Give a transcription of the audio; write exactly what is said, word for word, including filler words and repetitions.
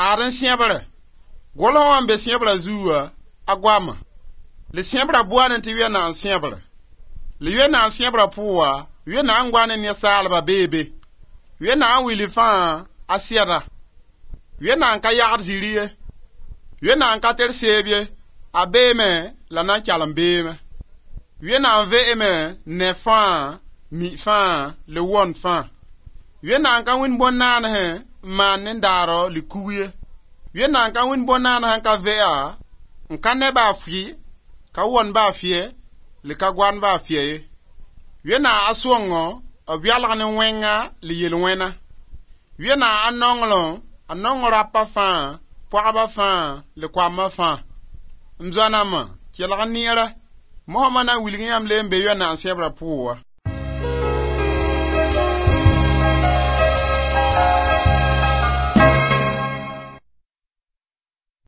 Aran siabre. Golon be siabra zuwa agwama. Le siabra buane ti wiye na siabra. Le wiye na siabra puwa, wiye na angwane ni salba bebe. Wiye na wili fan asiara. Wiye na anka yard jiriye. Wiye na anka tersebye. Abeme la na kalambeme. Wiye na anve eme ne fan mi fan le won fan. Wiye na anka win bon nan he man ndaro li kuye. Wiye na anka win bon nan han ka vea. Nka ne ba fi ka won ba fie le ka gwan ba fie. Wiye na aswongo obiala ne wenga li yel wena. Wiye na anonglo anongora pa fan po ba fan le kwa ma fan. Mzana ma kiela niera Mohamana wilingam lembe yo na siabra puwa.